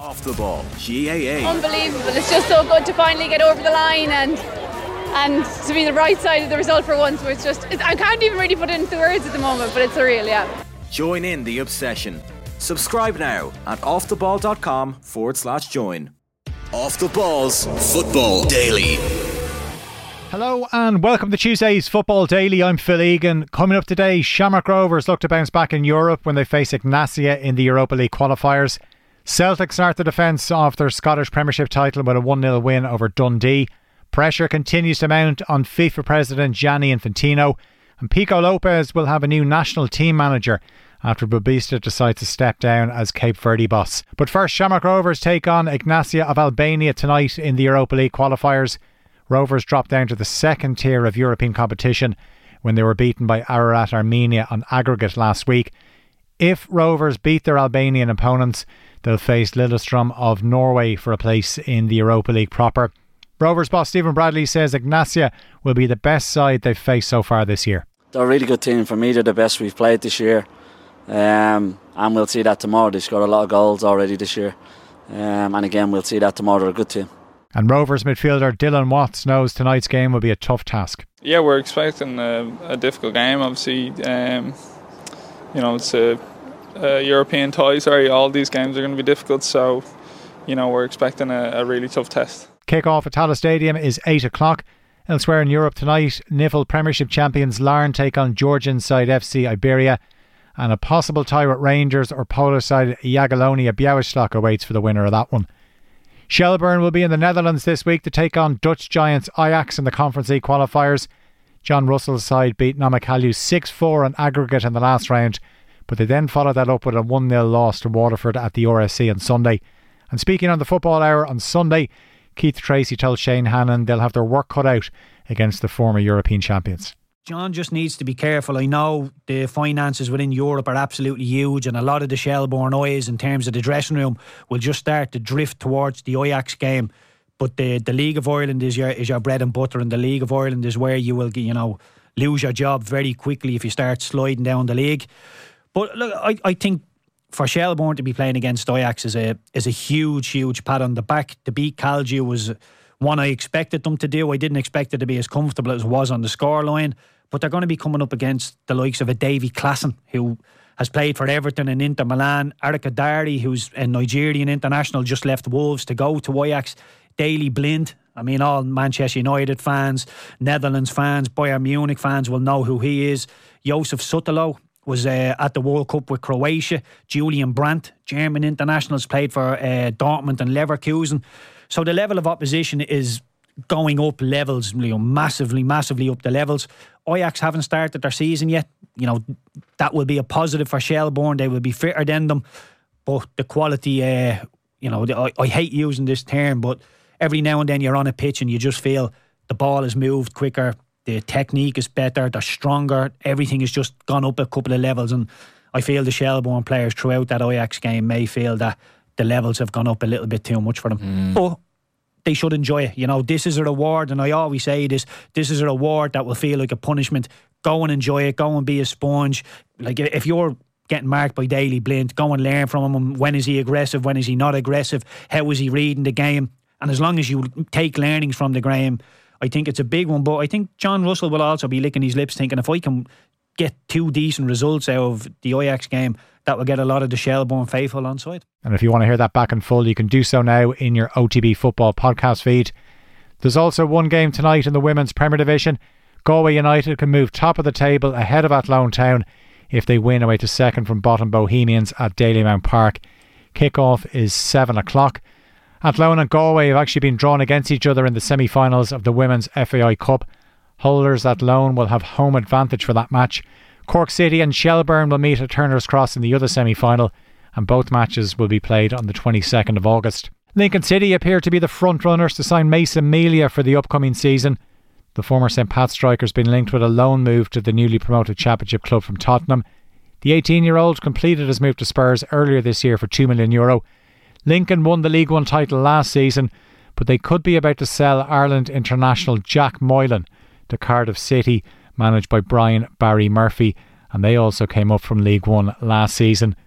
Off the Ball, GAA. Unbelievable. It's just so good to finally get over the line and to be the right side of the result for once. I can't even really put it into words at the moment, but it's surreal, yeah. Join in the obsession. Subscribe now at offtheball.com/join. Off the Ball's Football Daily. Hello and welcome to Tuesday's Football Daily. I'm Phil Egan. Coming up today, Shamrock Rovers look to bounce back in Europe when they face Ignacia in the Europa League qualifiers. Celtic start the defence of their Scottish Premiership title with a 1-0 win over Dundee. Pressure continues to mount on FIFA President Gianni Infantino, and Pico Lopez will have a new national team manager after Babista decides to step down as Cape Verde boss. But first, Shamrock Rovers take on Ignacia of Albania tonight in the Europa League qualifiers. Rovers dropped down to the second tier of European competition when they were beaten by Ararat Armenia on aggregate last week. If Rovers beat their Albanian opponents, they'll face Lillestrøm of Norway for a place in the Europa League proper. Rovers boss Stephen Bradley says Ignacia will be the best side they've faced so far this year. They're a really good team. For me, they're the best we've played this year. And we'll see that tomorrow. They scored a lot of goals already this year. And again, we'll see that tomorrow. They're a good team. And Rovers midfielder Dylan Watts knows tonight's game will be a tough task. Yeah, we're expecting a difficult game, obviously. It's a European tie, all these games are going to be difficult, so we're expecting a really tough test. Kick-off at Tallaght Stadium is 8 o'clock. Elsewhere in Europe tonight, Nifl Premiership champions Larne take on Georgian side FC Iberia, and a possible tie with Rangers or Polish side Jagiellonia Białystok awaits for the winner of that one. Shelbourne will be in the Netherlands this week to take on Dutch giants Ajax in the Conference League qualifiers. John Russell's side beat Namakaliu 6-4 on aggregate in the last round, but they then followed that up with a 1-0 loss to Waterford at the RSC on Sunday. And speaking on the Football Hour on Sunday, Keith Tracy told Shane Hannon they'll have their work cut out against the former European champions. John just needs to be careful. I know the finances within Europe are absolutely huge, and a lot of the Shelbourne eyes in terms of the dressing room will just start to drift towards the Ajax game. But the League of Ireland is your bread and butter, and the League of Ireland is where you will lose your job very quickly if you start sliding down the league. But look, I think for Shelbourne to be playing against Ajax is a huge pat on the back. To beat Calgiu was one I expected them to do. I didn't expect it to be as comfortable as it was on the scoreline. But they're going to be coming up against the likes of a Davy Klassen, who has played for Everton and Inter Milan. Arika Dari, who's a Nigerian international, just left Wolves to go to Ajax. Daley Blind, all Manchester United fans, Netherlands fans, Bayern Munich fans will know who he is. Josef Sutalo was at the World Cup with Croatia. Julian Brandt, German internationals, played for Dortmund and Leverkusen. So the level of opposition is going up levels, massively up the levels. Ajax haven't started their season yet. That will be a positive for Shelbourne. They will be fitter than them. But the quality, I hate using this term, but every now and then you're on a pitch and you just feel the ball has moved quicker, the technique is better, they're stronger, everything has just gone up a couple of levels. And I feel the Shelbourne players throughout that Ajax game may feel that the levels have gone up a little bit too much for them. But they should enjoy it. This is a reward, and I always say this is a reward that will feel like a punishment. Go and enjoy it. Go and be a sponge. Like, if you're getting marked by Daley Blind, go and learn from him. When is he aggressive? When is he not aggressive? How is he reading the game? And as long as you take learnings from the game, I think it's a big one. But I think John Russell will also be licking his lips thinking, if I can get two decent results out of the Ajax game, that will get a lot of the Shelbourne faithful on side. And if you want to hear that back in full, you can do so now in your OTB Football podcast feed. There's also one game tonight in the Women's Premier Division. Galway United can move top of the table ahead of Athlone Town if they win away to second from bottom Bohemians at Dalymount Park. Kick-off is 7 o'clock. Athlone and Galway have actually been drawn against each other in the semi-finals of the Women's FAI Cup. Holders Athlone will have home advantage for that match. Cork City and Shelbourne will meet at Turner's Cross in the other semi-final, and both matches will be played on the 22nd of August. Lincoln City appear to be the front runners to sign Mason Melia for the upcoming season. The former St Pat striker has been linked with a loan move to the newly promoted Championship club from Tottenham. The 18-year-old completed his move to Spurs earlier this year for €2 million. Lincoln won the League One title last season, but they could be about to sell Ireland international Jack Moylan to Cardiff City, managed by Brian Barry Murphy, and they also came up from League One last season.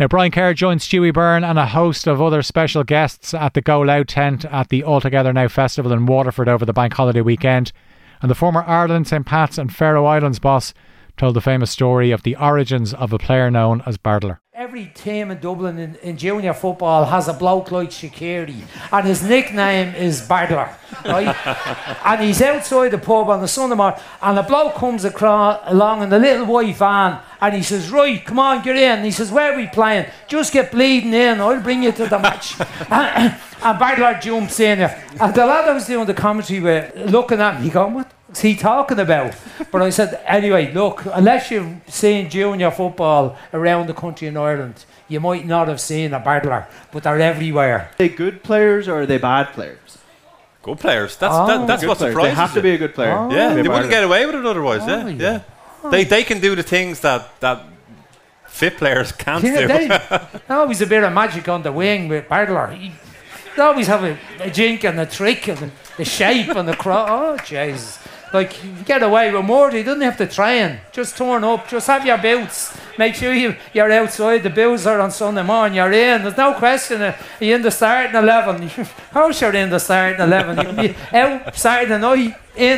Now, Brian Kerr joins Stewie Byrne and a host of other special guests at the Go Loud tent at the Altogether Now Festival in Waterford over the bank holiday weekend. And the former Ireland, St Pat's and Faroe Islands boss told the famous story of the origins of a player known as Bardler. Every team in Dublin in junior football has a bloke like Shaqiri, and his nickname is Bardler, right? And he's outside the pub on the Sunday morning, and a bloke comes along in a little white van, and he says, right, come on, get in. And he says, where are we playing? Just get bleeding in, I'll bring you to the match. And Bardler jumps in there. And the lad I was doing the commentary with, looking at me, going, what's he talking about? But I said, anyway, look, unless you've seen junior football around the country in Ireland, you might not have seen a Bardler, but they're everywhere. Are they good players or are they bad players? Good players. That's what surprises you. They have to be a good player. Yeah, they wouldn't get away with it otherwise. Yeah. They can do the things that fit players can't do. There's always a bit of magic on the wing with Bardler. They always have a jink and a trick and the shape and the cross. Oh, jeez. Like, you get away with more. You don't have to train. Just turn up. Just have your boots. Make sure you're outside. The boots are on Sunday morning. You're in. There's no question. You're in the starting 11. Of course you're in the starting 11. You can be out Saturday night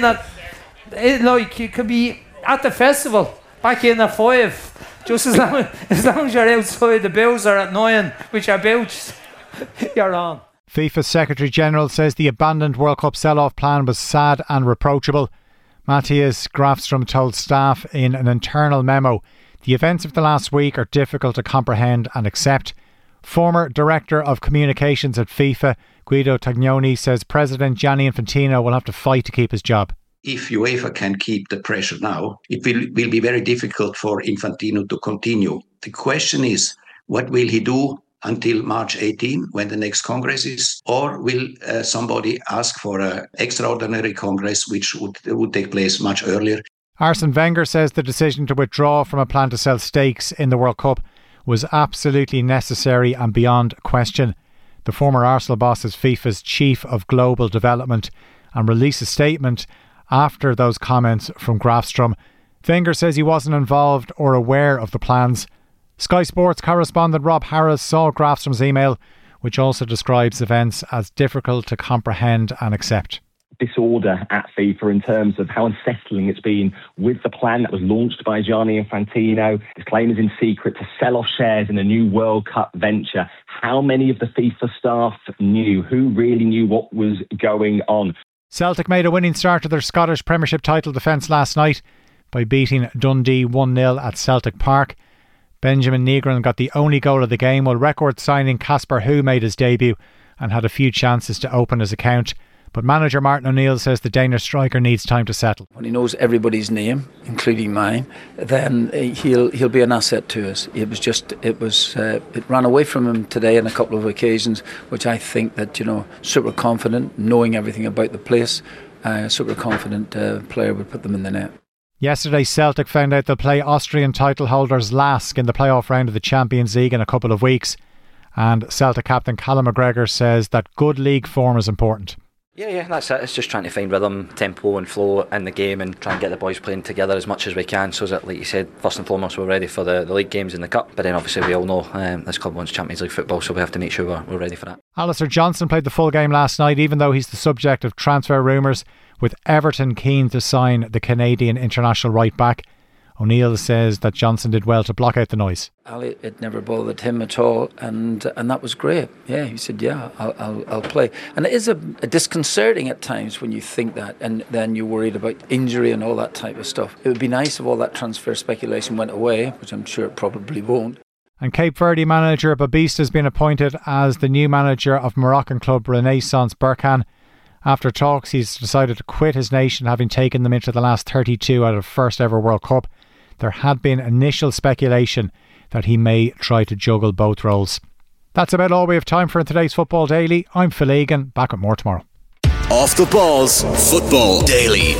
like you could be at the festival back in at 5. Just as long as you're outside, the boots are at 9 with your boots. You're on. FIFA's Secretary General says the abandoned World Cup sell-off plan was sad and reproachable. Matthias Grafström told staff in an internal memo, the events of the last week are difficult to comprehend and accept. Former Director of Communications at FIFA, Guido Tagnoni, says President Gianni Infantino will have to fight to keep his job. If UEFA can keep the pressure now, it will be very difficult for Infantino to continue. The question is, what will he do until March 18, when the next Congress is? Or will somebody ask for an extraordinary Congress, which would take place much earlier? Arsene Wenger says the decision to withdraw from a plan to sell stakes in the World Cup was absolutely necessary and beyond question. The former Arsenal boss is FIFA's Chief of Global Development and released a statement after those comments from Grafström. Wenger says he wasn't involved or aware of the plans. Sky Sports correspondent Rob Harris saw Grafström's email, which also describes events as difficult to comprehend and accept. Disorder at FIFA in terms of how unsettling it's been with the plan that was launched by Gianni Infantino. His claim is in secret to sell off shares in a new World Cup venture. How many of the FIFA staff knew? Who really knew what was going on? Celtic made a winning start to their Scottish Premiership title defence last night by beating Dundee 1-0 at Celtic Park. Benjamin Negron got the only goal of the game, while record signing Casper Hu made his debut and had a few chances to open his account. But manager Martin O'Neill says the Danish striker needs time to settle. When he knows everybody's name, including mine, then he'll be an asset to us. It ran away from him today on a couple of occasions, which I think that, super confident, knowing everything about the place, super confident player would put them in the net. Yesterday, Celtic found out they'll play Austrian title holders Lask in the playoff round of the Champions League in a couple of weeks. And Celtic captain Callum McGregor says that good league form is important. Yeah, that's it. It's just trying to find rhythm, tempo and flow in the game and try and get the boys playing together as much as we can so that, like you said, first and foremost we're ready for the league games in the Cup. But then obviously we all know this club wants Champions League football, so we have to make sure we're ready for that. Alistair Johnston played the full game last night, even though he's the subject of transfer rumours, with Everton keen to sign the Canadian international right back. O'Neill says that Johnson did well to block out the noise. It never bothered him at all, and that was great. Yeah, he said, yeah, I'll play. And it is a disconcerting at times when you think that, and then you're worried about injury and all that type of stuff. It would be nice if all that transfer speculation went away, which I'm sure it probably won't. And Cape Verde manager Babista has been appointed as the new manager of Moroccan club Renaissance Berkane. After talks, he's decided to quit his nation, having taken them into the last 32 out of first ever World Cup. There had been initial speculation that he may try to juggle both roles. That's about all we have time for in today's Football Daily. I'm Phil Egan, back with more tomorrow. Off the Balls Football Daily.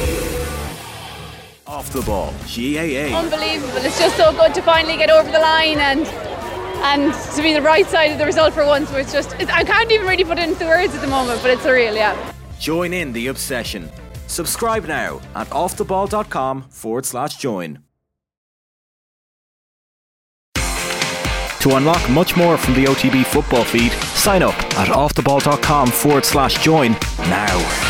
Off the Ball, GAA. Unbelievable. It's just so good to finally get over the line and to be the right side of the result for once. I can't even really put it into words at the moment, but it's surreal, yeah. Join in the obsession. Subscribe now at offtheball.com/join. To unlock much more from the OTB football feed, sign up at offtheball.com/join now.